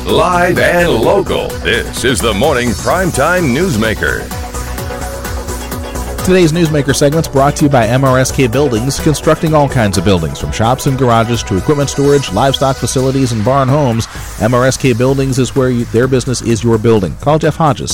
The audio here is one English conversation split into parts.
Live and local, this is the Morning Primetime Newsmaker. Today's Newsmaker segment's brought to you by MRSK Buildings, constructing all kinds of buildings, from shops and garages to equipment storage, livestock facilities, and barn homes. MRSK Buildings is where their business is your building. Call Jeff Hodges,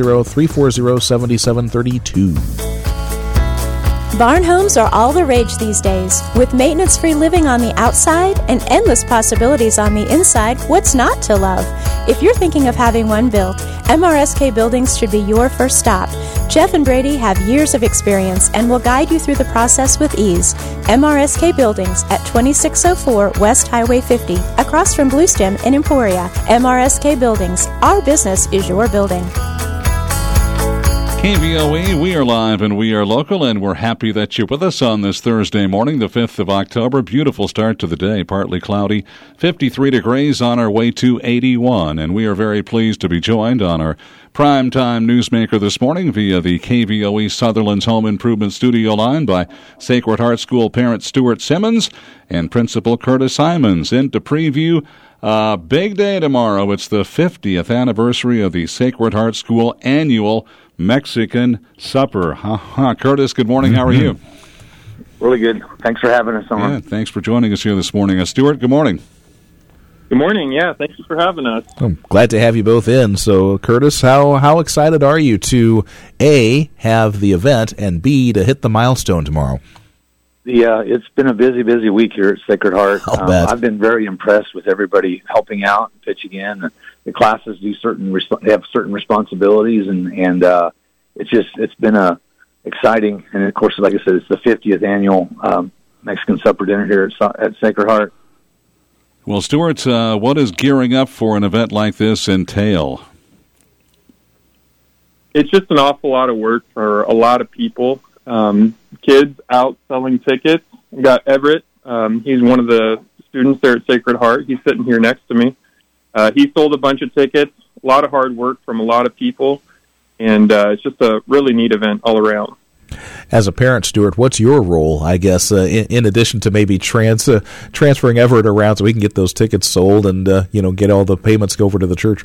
620-340-7732. Barn homes are all the rage these days. With maintenance-free living on the outside and endless possibilities on the inside, what's not to love? If you're thinking of having one built, MRSK Buildings should be your first stop. Jeff and Brady have years of experience and will guide you through the process with ease. MRSK Buildings at 2604 West Highway 50, across from Bluestem in Emporia. MRSK Buildings, our business is your building. KVOE, we are live and we are local, and we're happy that you're with us on this Thursday morning, the 5th of October. Beautiful start to the day, partly cloudy, 53 degrees on our way to 81, and we are very pleased to be joined on our Primetime Newsmaker this morning via the KVOE Sutherland's Home Improvement Studio line by Sacred Heart School parent Stuart Simmons and Principal Curtis Simons. In to preview big day tomorrow. It's the 50th anniversary of the Sacred Heart School annual Mexican supper. Curtis, good morning. How are you? Really good. Thanks for having us on. Yeah, thanks for joining us here this morning. Stuart, good morning. Good morning. Yeah, thank you for having us. I'm glad to have you both in. So, Curtis, how excited are you to, A, have the event, and B, to hit the milestone tomorrow? It's been a busy week here at Sacred Heart. I've been very impressed with everybody helping out and pitching in. The classes do have certain responsibilities, and it's been exciting. And of course, like I said, it's the 50th annual Mexican supper dinner here at Sacred Heart. Well, Stuart, what does gearing up for an event like this entail? It's just an awful lot of work for a lot of people. Kids out selling tickets. We got Everett. He's one of the students there at Sacred Heart. He's sitting here next to me. He sold a bunch of tickets. A lot of hard work from a lot of people, and it's just a really neat event all around. As a parent, Stuart, what's your role, I guess, in addition to maybe transferring Everett around so we can get those tickets sold and get all the payments over to the church?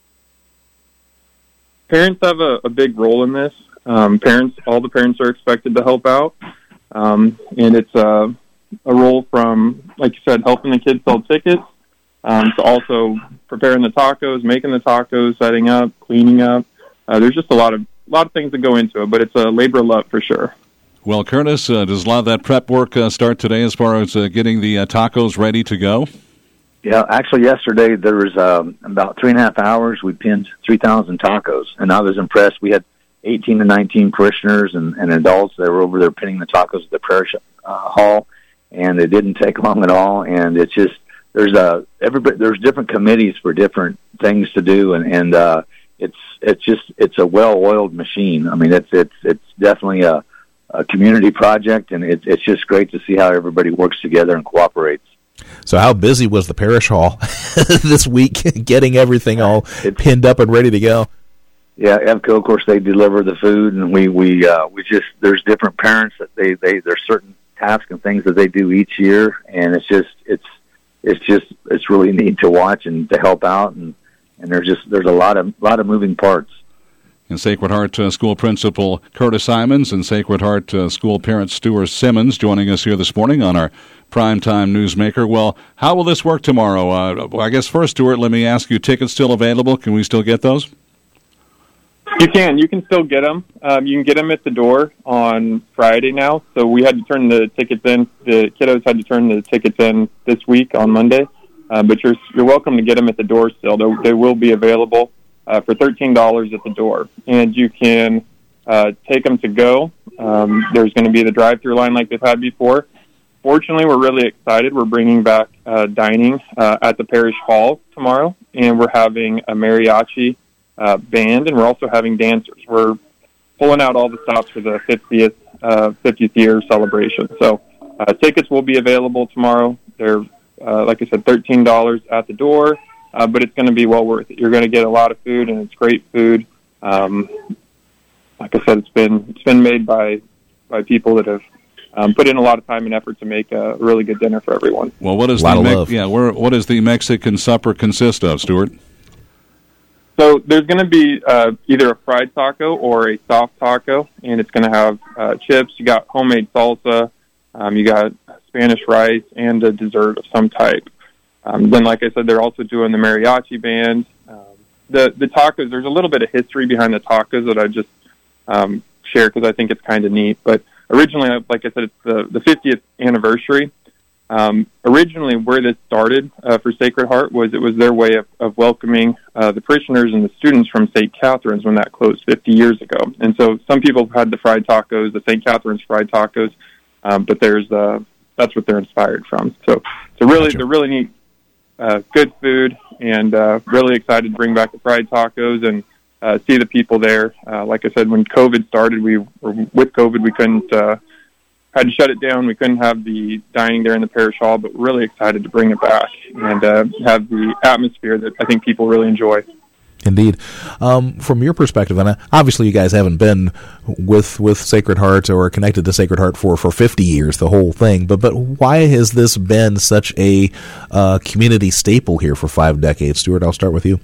Parents have a big role in this. All the parents are expected to help out, and it's a role from, like you said, helping the kids sell tickets, to also preparing the tacos, making the tacos, setting up, cleaning up. There's just a lot of things that go into it, but it's a labor of love for sure. Well, Curtis, does a lot of that prep work start today as far as getting the tacos ready to go? Yeah, actually yesterday there was about 3.5 hours. We pinned 3,000 tacos, and I was impressed. We had 18 to 19 parishioners and adults that were over there pinning the tacos at the parish hall, and it didn't take long at all. And it's just there's different committees for different things to do, and it's a well-oiled machine. I mean, it's definitely a community project, and it's just great to see how everybody works together and cooperates. So how busy was the parish hall this week getting everything all pinned up and ready to go? Yeah, EVCO, of course, they deliver the food, and we just there's different parents that there's certain tasks and things that they do each year, and it's really neat to watch and to help out, and there's a lot of moving parts. And Sacred Heart School Principal Curtis Simons and Sacred Heart School parent Stuart Simmons joining us here this morning on our Primetime Newsmaker. Well, how will this work tomorrow? I guess first, Stuart, let me ask you, tickets still available? Can we still get those? You can still get them. You can get them at the door on Friday now. So we had to turn the tickets in. The kiddos had to turn the tickets in this week on Monday. But you're welcome to get them at the door still. They will be available for $13 at the door. And you can take them to go. There's going to be the drive-through line like they've had before. Fortunately, we're really excited. We're bringing back dining at the parish hall tomorrow, and we're having a mariachi band, and we're also having dancers. We're pulling out all the stops for the 50th year celebration. So tickets will be available tomorrow. They're, like I said, $13 at the door, but it's going to be well worth it. You're going to get a lot of food, and it's great food. Like I said, it's been made by people that have put in a lot of time and effort to make a really good dinner for everyone. Well, what does the Mexican supper consist of, Stuart? So there's going to be either a fried taco or a soft taco, and it's going to have chips. You got homemade salsa. You got Spanish rice and a dessert of some type. Then, like I said, they're also doing the mariachi band. The tacos, there's a little bit of history behind the tacos that I just share because I think it's kind of neat. But originally, like I said, it's the 50th anniversary. Originally, where this started for Sacred Heart was their way of welcoming the parishioners and the students from St. Catherine's when that closed 50 years ago. And so some people have had the fried tacos, the St. Catherine's fried tacos, but that's what they're inspired from. So they're really neat, good food, and really excited to bring back the fried tacos and see the people there. Like I said, when COVID started, we couldn't, had to shut it down. We couldn't have the dining there in the parish hall, but we're really excited to bring it back and have the atmosphere that I think people really enjoy. Indeed. From your perspective, and obviously you guys haven't been with Sacred Heart or connected to Sacred Heart for 50 years, the whole thing, but why has this been such a community staple here for 5 decades? Stuart, I'll start with you.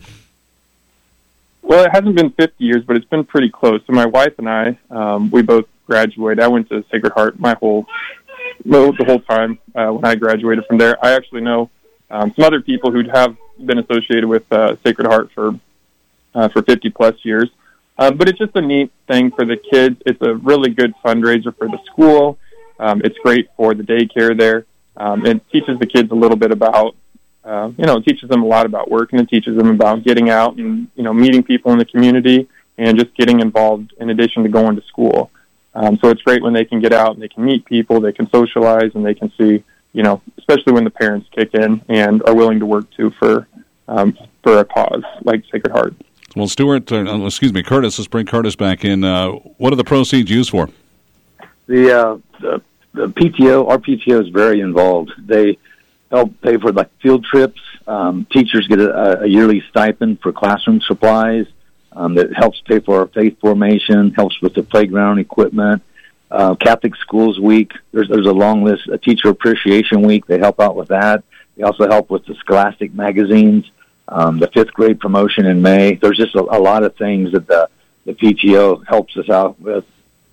Well, it hasn't been 50 years, but it's been pretty close. So my wife and I, we both graduated. I went to Sacred Heart the whole time when I graduated from there. I actually know some other people who have been associated with Sacred Heart for 50-plus years. But it's just a neat thing for the kids. It's a really good fundraiser for the school. It's great for the daycare there. It teaches the kids a little bit about, it teaches them a lot about work, and it teaches them about getting out and, meeting people in the community and just getting involved in addition to going to school. So it's great when they can get out and they can meet people, they can socialize, and they can see, especially when the parents kick in and are willing to work too for a cause like Sacred Heart. Well, Curtis, let's bring Curtis back in. What are the proceeds used for? The PTO, our PTO is very involved. They help pay for field trips. Teachers get a yearly stipend for classroom supplies. That helps pay for our faith formation, helps with the playground equipment. Catholic Schools Week, there's a long list. A Teacher Appreciation Week, they help out with that. They also help with the Scholastic magazines, the 5th grade promotion in May. There's just a lot of things that the PTO helps us out with.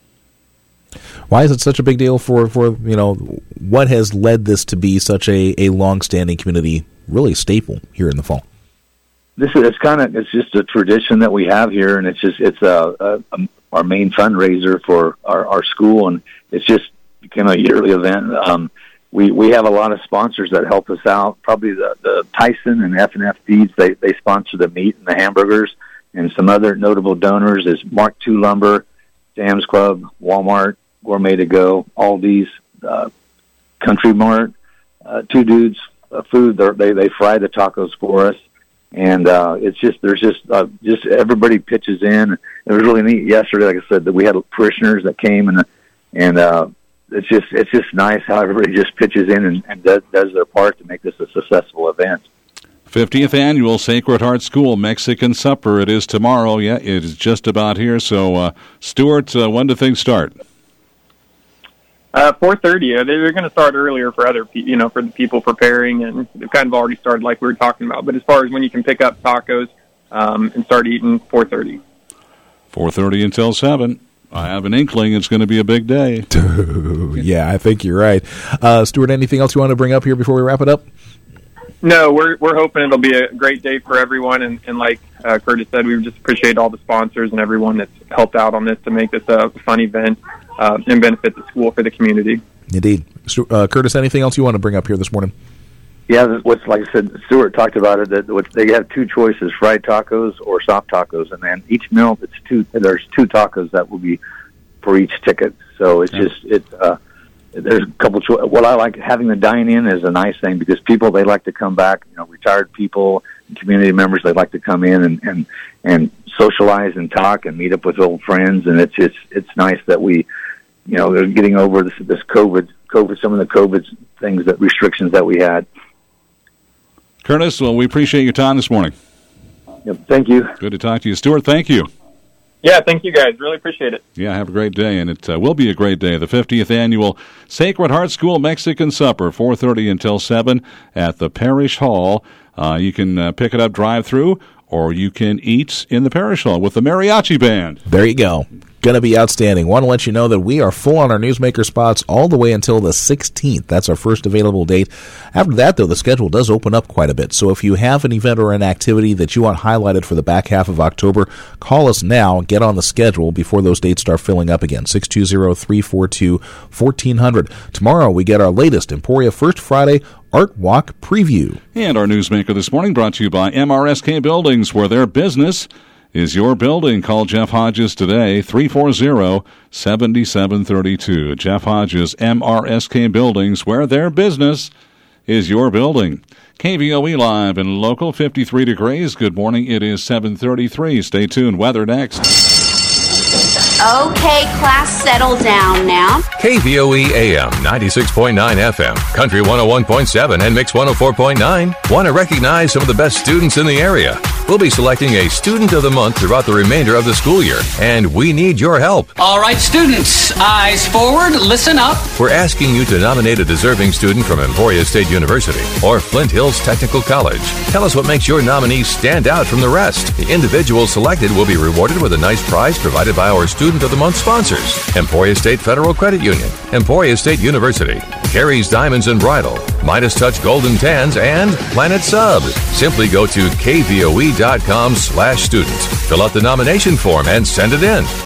Why is it such a big deal for what has led this to be such a long-standing community, really staple here in the fall? It's just a tradition that we have here, and it's our main fundraiser for our school, and it's just became a yearly event. We have a lot of sponsors that help us out. Probably the Tyson and F&F Feeds, they sponsor the meat and the hamburgers, and some other notable donors is Mark II Lumber, Sam's Club, Walmart, Gourmet To Go, Aldi's, Country Mart, Two Dudes Food. They fry the tacos for us. And there's just everybody pitches in. It was really neat yesterday, like I said, that we had parishioners that came and it's just nice how everybody just pitches in and does their part to make this a successful event. 50th annual Sacred Heart School Mexican Supper. It is tomorrow. Yeah, it is just about here. So, Stuart, when do things start? 4:30. They're going to start earlier for other, for the people preparing, and they've kind of already started, like we were talking about. But as far as when you can pick up tacos and start eating, 4:30. 4:30 until 7. I have an inkling it's going to be a big day. Yeah, I think you're right. Stuart, anything else you want to bring up here before we wrap it up? No, we're hoping it'll be a great day for everyone, and like Curtis said, we just appreciate all the sponsors and everyone that's helped out on this to make this a fun event and benefit the school for the community. Indeed. Curtis, anything else you want to bring up here this morning? Yeah, like I said, Stuart talked about it, that they have 2 choices, fried tacos or soft tacos, and then each meal, there's 2 tacos that will be for each ticket. So it's there's a couple what I like, having the dine-in is a nice thing because people, they like to come back, retired people, community members, they like to come in and socialize and talk and meet up with old friends, and it's nice that we, they're getting over this COVID, some of the COVID things, that restrictions that we had. Curtis, well, we appreciate your time this morning. Yep, thank you. Good to talk to you. Stuart, thank you. Yeah, thank you guys. Really appreciate it. Yeah, have a great day, and it will be a great day. The 50th Annual Sacred Heart School Mexican Supper, 4:30 until 7 at the Parish Hall. You can pick it up drive-through, or you can eat in the parish hall with the mariachi band. There you go. Going to be outstanding. Want to let you know that we are full on our Newsmaker spots all the way until the 16th. That's our first available date. After that, though, the schedule does open up quite a bit. So if you have an event or an activity that you want highlighted for the back half of October, call us now. Get on the schedule before those dates start filling up again. 620-342-1400. Tomorrow, we get our latest Emporia First Friday Art Walk preview. And our Newsmaker this morning brought to you by MRSK Buildings, where their business is your building. Call Jeff Hodges today, 340-7732. Jeff Hodges, MRSK Buildings, where their business is your building. KVOE Live and Local, 53 degrees. Good morning. It is 7:33. Stay tuned. Weather next. Okay, class, settle down now. KVOE AM 96.9 FM, Country 101.7 and Mix 104.9 want to recognize some of the best students in the area. We'll be selecting a Student of the Month throughout the remainder of the school year, and we need your help. All right, students, eyes forward, listen up. We're asking you to nominate a deserving student from Emporia State University or Flint Hills Technical College. Tell us what makes your nominee stand out from the rest. The individual selected will be rewarded with a nice prize provided by our Student of the Month sponsors: Emporia State Federal Credit Union, Emporia State University, Carrie's Diamonds and Bridal, Midas Touch Golden Tans, and Planet Subs. Simply go to kvoe.com/student. Fill out the nomination form and send it in.